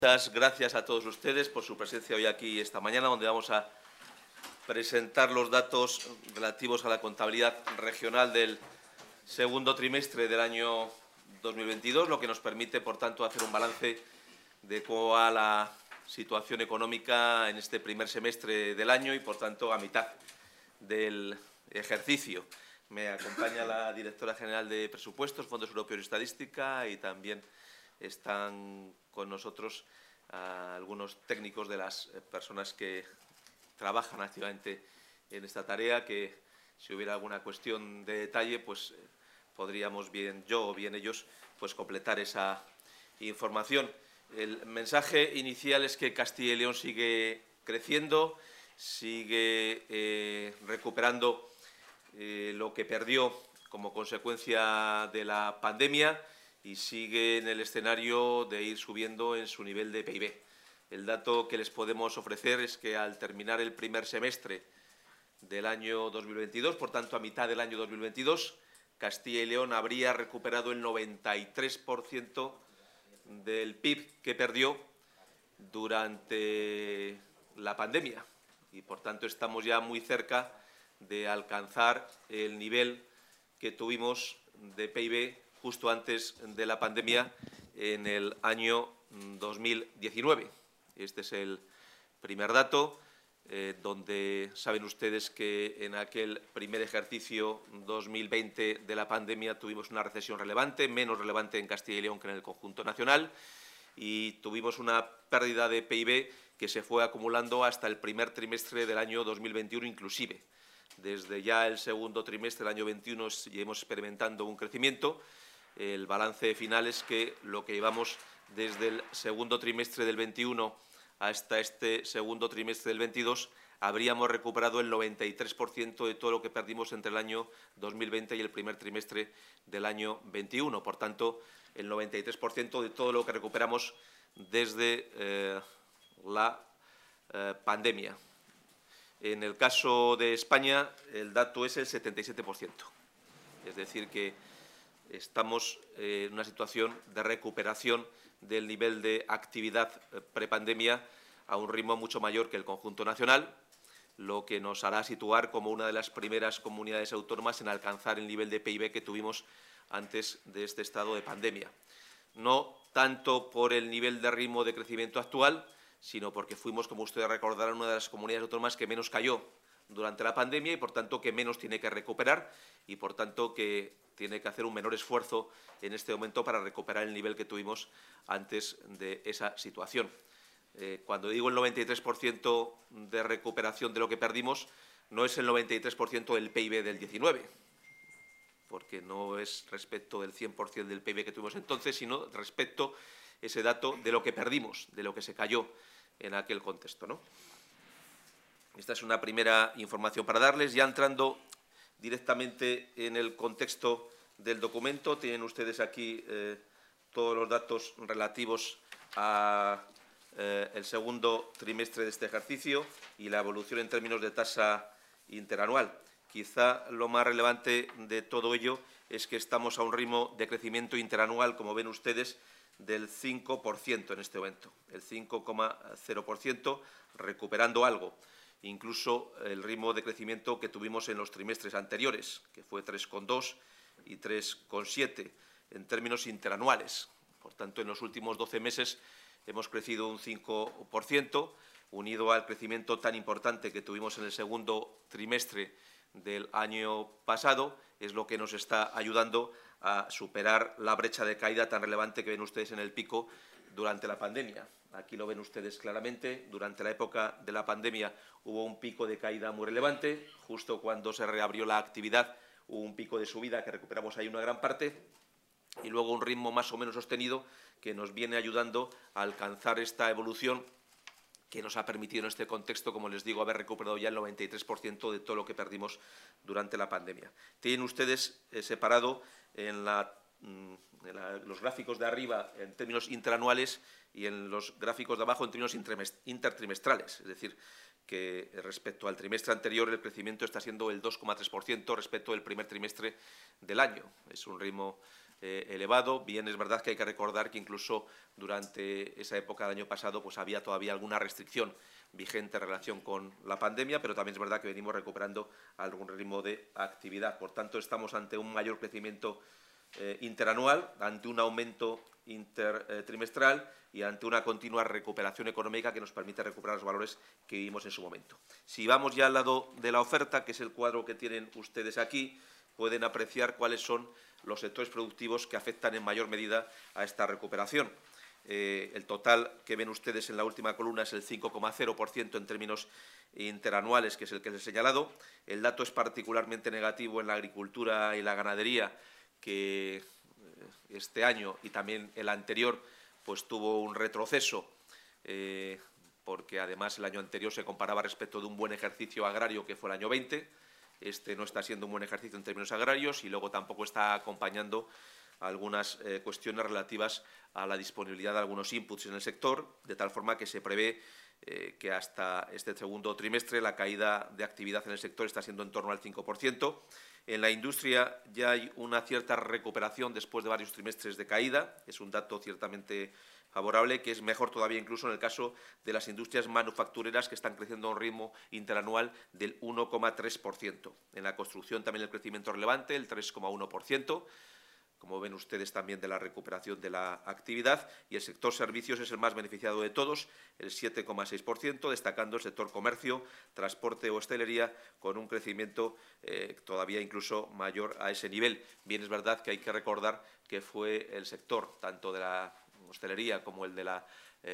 Muchas gracias a todos ustedes por su presencia hoy aquí esta mañana, donde vamos a presentar los datos relativos a la contabilidad regional del segundo trimestre del año 2022, lo que nos permite, por tanto, hacer un balance de cómo va la situación económica en este primer semestre del año y, por tanto, a mitad del ejercicio. Me acompaña la directora general de Presupuestos, Fondos Europeos y Estadística, y también están con nosotros algunos técnicos de las personas que trabajan activamente en esta tarea, que si hubiera alguna cuestión de detalle, pues podríamos, bien yo o bien ellos, pues completar esa información. El mensaje inicial es que Castilla y León sigue creciendo, sigue recuperando lo que perdió como consecuencia de la pandemia y sigue en el escenario de ir subiendo en su nivel de PIB. El dato que les podemos ofrecer es que al terminar el primer semestre del año 2022, por tanto a mitad del año 2022, Castilla y León habría recuperado el 93% del PIB que perdió durante la pandemia y, por tanto, estamos ya muy cerca de alcanzar el nivel que tuvimos de PIB justo antes de la pandemia en el año 2019. Este es el primer dato, donde saben ustedes que en aquel primer ejercicio 2020 de la pandemia tuvimos una recesión relevante, menos relevante en Castilla y León que en el conjunto nacional, y tuvimos una pérdida de PIB que se fue acumulando hasta el primer trimestre del año 2021 inclusive. Desde ya el segundo trimestre del año 21 llevamos experimentando un crecimiento. El balance final es que lo que llevamos desde el segundo trimestre del 21 hasta este segundo trimestre del 22 habríamos recuperado el 93% de todo lo que perdimos entre el año 2020 y el primer trimestre del año 21. Por tanto, el 93% de todo lo que recuperamos desde la pandemia. En el caso de España, el dato es el 77%. Es decir, que estamos en una situación de recuperación del nivel de actividad prepandemia a un ritmo mucho mayor que el conjunto nacional, lo que nos hará situar como una de las primeras comunidades autónomas en alcanzar el nivel de PIB que tuvimos antes de este estado de pandemia. No tanto por el nivel de ritmo de crecimiento actual, sino porque fuimos, como ustedes recordarán, una de las comunidades autónomas que menos cayó durante la pandemia y, por tanto, que menos tiene que recuperar y, por tanto, que tiene que hacer un menor esfuerzo en este momento para recuperar el nivel que tuvimos antes de esa situación. Cuando digo el 93% de recuperación de lo que perdimos, no es el 93% del PIB del 19, porque no es respecto del 100% del PIB que tuvimos entonces, sino respecto a ese dato de lo que perdimos, de lo que se cayó en aquel contexto, ¿no? Esta es una primera información para darles. Ya entrando directamente en el contexto del documento, tienen ustedes aquí todos los datos relativos a el segundo trimestre de este ejercicio y la evolución en términos de tasa interanual. Quizá lo más relevante de todo ello es que estamos a un ritmo de crecimiento interanual, como ven ustedes, del 5% en este momento, el 5,0%, recuperando algo, incluso el ritmo de crecimiento que tuvimos en los trimestres anteriores, que fue 3,2 y 3,7 en términos interanuales. Por tanto, en los últimos 12 meses hemos crecido un 5%, unido al crecimiento tan importante que tuvimos en el segundo trimestre del año pasado, es lo que nos está ayudando a superar la brecha de caída tan relevante que ven ustedes en el pico durante la pandemia. Aquí lo ven ustedes claramente. Durante la época de la pandemia hubo un pico de caída muy relevante. Justo cuando se reabrió la actividad hubo un pico de subida que recuperamos ahí una gran parte y luego un ritmo más o menos sostenido que nos viene ayudando a alcanzar esta evolución que nos ha permitido en este contexto, como les digo, haber recuperado ya el 93% de todo lo que perdimos durante la pandemia. Tienen ustedes separado en los gráficos de arriba en términos interanuales y en los gráficos de abajo en términos intertrimestrales. Es decir, que respecto al trimestre anterior el crecimiento está siendo el 2,3% respecto del primer trimestre del año. Es un ritmo elevado. Bien, es verdad que hay que recordar que incluso durante esa época del año pasado pues había todavía alguna restricción vigente en relación con la pandemia, pero también es verdad que venimos recuperando algún ritmo de actividad. Por tanto, estamos ante un mayor crecimiento interanual, ante un aumento intertrimestral y ante una continua recuperación económica que nos permite recuperar los valores que vivimos en su momento. Si vamos ya al lado de la oferta, que es el cuadro que tienen ustedes aquí, pueden apreciar cuáles son los sectores productivos que afectan en mayor medida a esta recuperación. El total que ven ustedes en la última columna es el 5,0% en términos interanuales, que es el que les he señalado. El dato es particularmente negativo en la agricultura y la ganadería, que este año y también el anterior pues tuvo un retroceso, porque además el año anterior se comparaba respecto de un buen ejercicio agrario que fue el año 20. Este no está siendo un buen ejercicio en términos agrarios y luego tampoco está acompañando algunas cuestiones relativas a la disponibilidad de algunos inputs en el sector, de tal forma que se prevé que hasta este segundo trimestre la caída de actividad en el sector está siendo en torno al 5%. En la industria ya hay una cierta recuperación después de varios trimestres de caída. Es un dato ciertamente favorable, que es mejor todavía incluso en el caso de las industrias manufactureras, que están creciendo a un ritmo interanual del 1,3%. En la construcción también el crecimiento relevante, el 3,1%. Como ven ustedes también de la recuperación de la actividad, y el sector servicios es el más beneficiado de todos, el 7,6%, destacando el sector comercio, transporte o hostelería, con un crecimiento todavía incluso mayor a ese nivel. Bien, es verdad que hay que recordar que fue el sector, tanto de la hostelería como el de la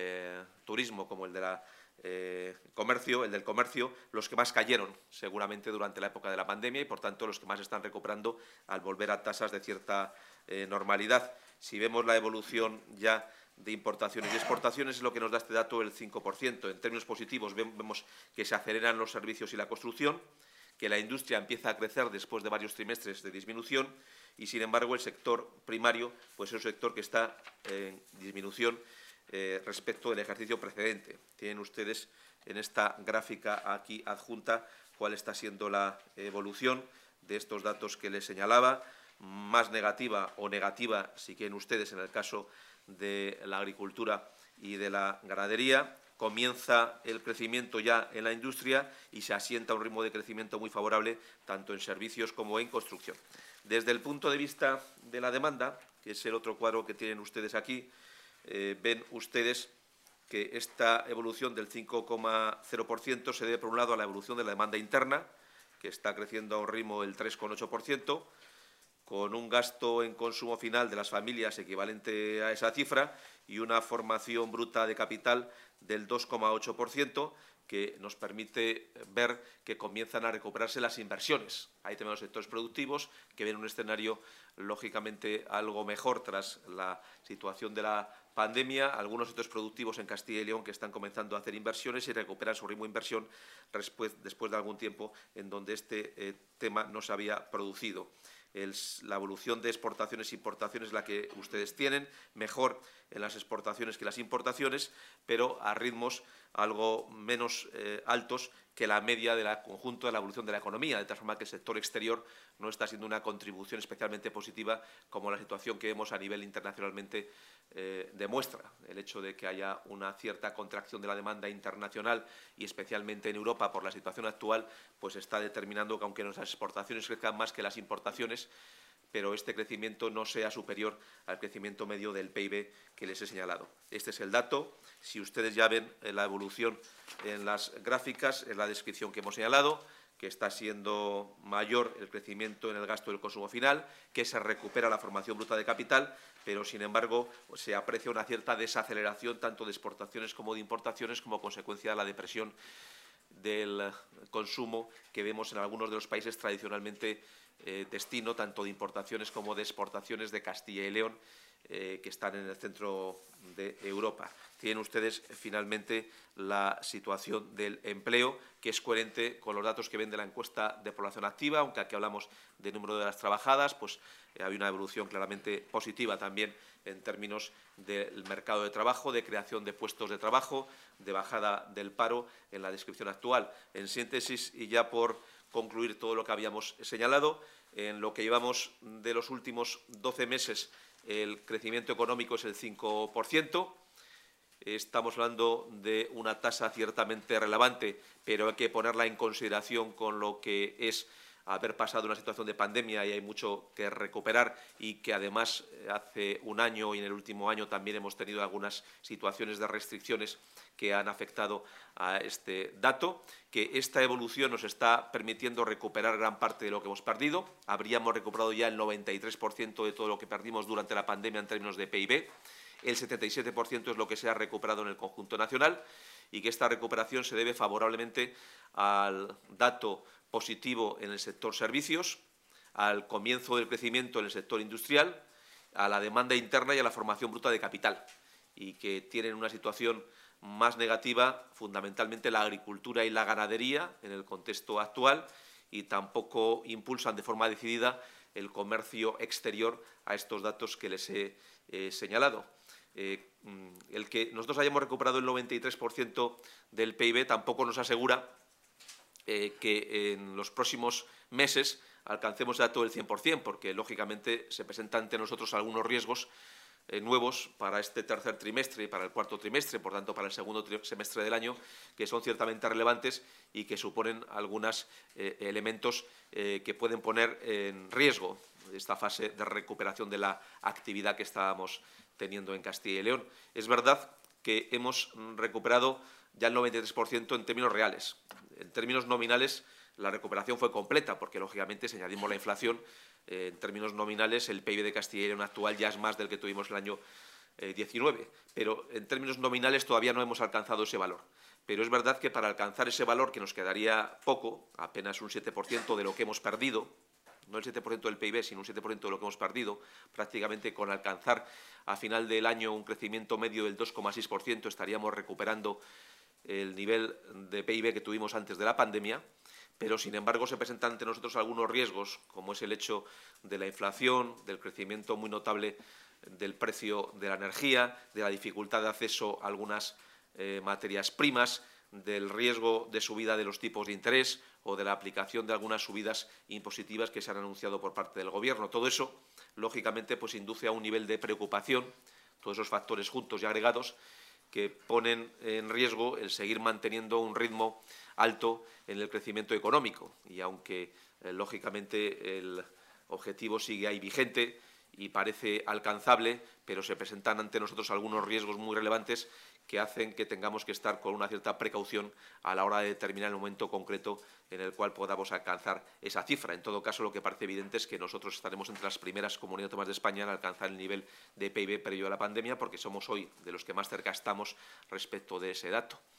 turismo, como el de la comercio, el del comercio, los que más cayeron seguramente durante la época de la pandemia y, por tanto, los que más están recuperando al volver a tasas de cierta normalidad. Si vemos la evolución ya de importaciones y exportaciones, es lo que nos da este dato, el 5%. En términos positivos vemos que se aceleran los servicios y la construcción, que la industria empieza a crecer después de varios trimestres de disminución y, sin embargo, el sector primario pues es un sector que está en disminución respecto del ejercicio precedente. Tienen ustedes en esta gráfica aquí adjunta cuál está siendo la evolución de estos datos que les señalaba, más negativa o negativa, si quieren ustedes, en el caso de la agricultura y de la ganadería. Comienza el crecimiento ya en la industria y se asienta un ritmo de crecimiento muy favorable tanto en servicios como en construcción. Desde el punto de vista de la demanda, que es el otro cuadro que tienen ustedes aquí, ven ustedes que esta evolución del 5,0% se debe, por un lado, a la evolución de la demanda interna, que está creciendo a un ritmo del 3,8%, con un gasto en consumo final de las familias equivalente a esa cifra y una formación bruta de capital del 2,8%, que nos permite ver que comienzan a recuperarse las inversiones. Ahí tenemos sectores productivos que ven un escenario lógicamente algo mejor tras la situación de la pandemia, algunos sectores productivos en Castilla y León que están comenzando a hacer inversiones y recuperan su ritmo de inversión después de algún tiempo en donde este tema no se había producido. La evolución de exportaciones e importaciones es la que ustedes tienen, mejor en las exportaciones que las importaciones, pero a ritmos algo menos altos que la media del conjunto de la evolución de la economía, de tal forma que el sector exterior no está siendo una contribución especialmente positiva como la situación que vemos a nivel internacionalmente demuestra. El hecho de que haya una cierta contracción de la demanda internacional y especialmente en Europa por la situación actual, pues está determinando que aunque nuestras exportaciones crezcan más que las importaciones, pero este crecimiento no sea superior al crecimiento medio del PIB que les he señalado. Este es el dato. Si ustedes ya ven la evolución en las gráficas, en la descripción que hemos señalado, que está siendo mayor el crecimiento en el gasto del consumo final, que se recupera la formación bruta de capital, pero, sin embargo, se aprecia una cierta desaceleración tanto de exportaciones como de importaciones como consecuencia de la depresión del consumo que vemos en algunos de los países tradicionalmente destino tanto de importaciones como de exportaciones de Castilla y León, que están en el centro de Europa. Tienen ustedes finalmente la situación del empleo, que es coherente con los datos que ven de la encuesta de población activa, aunque aquí hablamos de número de horas trabajadas, pues hay una evolución claramente positiva también en términos del mercado de trabajo, de creación de puestos de trabajo, de bajada del paro en la descripción actual. En síntesis, y ya por concluir todo lo que habíamos señalado, En lo que llevamos de los últimos 12 meses, el crecimiento económico es el 5%. Estamos hablando de una tasa ciertamente relevante, pero hay que ponerla en consideración con lo que es haber pasado una situación de pandemia y hay mucho que recuperar y que además hace un año y en el último año también hemos tenido algunas situaciones de restricciones que han afectado a este dato, que esta evolución nos está permitiendo recuperar gran parte de lo que hemos perdido. Habríamos recuperado ya el 93% de todo lo que perdimos durante la pandemia en términos de PIB. El 77% es lo que se ha recuperado en el conjunto nacional y que esta recuperación se debe favorablemente al dato positivo en el sector servicios, al comienzo del crecimiento en el sector industrial, a la demanda interna y a la formación bruta de capital, y que tienen una situación más negativa fundamentalmente la agricultura y la ganadería en el contexto actual y tampoco impulsan de forma decidida el comercio exterior a estos datos que les he señalado. El que nosotros hayamos recuperado el 93% del PIB tampoco nos asegura que en los próximos meses alcancemos el dato del 100%, porque lógicamente se presentan ante nosotros algunos riesgos nuevos para este tercer trimestre y para el cuarto trimestre, por tanto para el segundo semestre del año, que son ciertamente relevantes y que suponen algunos elementos que pueden poner en riesgo esta fase de recuperación de la actividad que estábamos teniendo en Castilla y León. Es verdad que hemos recuperado ya el 93% en términos reales. En términos nominales, la recuperación fue completa, porque, lógicamente, si añadimos la inflación, en términos nominales, el PIB de Castilla y León actual ya es más del que tuvimos el año 19. Pero en términos nominales todavía no hemos alcanzado ese valor. Pero es verdad que para alcanzar ese valor, que nos quedaría poco, apenas un 7% de lo que hemos perdido, no el 7% del PIB, sino un 7% de lo que hemos perdido, prácticamente con alcanzar a final del año un crecimiento medio del 2,6%, estaríamos recuperando el nivel de PIB que tuvimos antes de la pandemia, pero, sin embargo, se presentan ante nosotros algunos riesgos, como es el hecho de la inflación, del crecimiento muy notable del precio de la energía, de la dificultad de acceso a algunas materias primas, del riesgo de subida de los tipos de interés o de la aplicación de algunas subidas impositivas que se han anunciado por parte del Gobierno. Todo eso, lógicamente, pues induce a un nivel de preocupación, todos esos factores juntos y agregados, que ponen en riesgo el seguir manteniendo un ritmo alto en el crecimiento económico. Y aunque, lógicamente, el objetivo sigue ahí vigente y parece alcanzable, pero se presentan ante nosotros algunos riesgos muy relevantes que hacen que tengamos que estar con una cierta precaución a la hora de determinar el momento concreto en el cual podamos alcanzar esa cifra. En todo caso, lo que parece evidente es que nosotros estaremos entre las primeras comunidades autónomas de España en alcanzar el nivel de PIB previo a la pandemia, porque somos hoy de los que más cerca estamos respecto de ese dato.